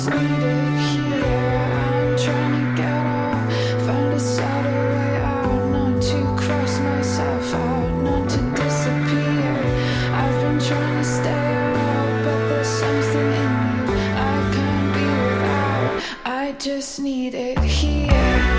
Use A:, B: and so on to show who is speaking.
A: need it here. I'm trying to get out, find a subtle way out, not to cross myself out, not to disappear. I've been trying to stay out, but there's something in me I can't be without. I just need it here.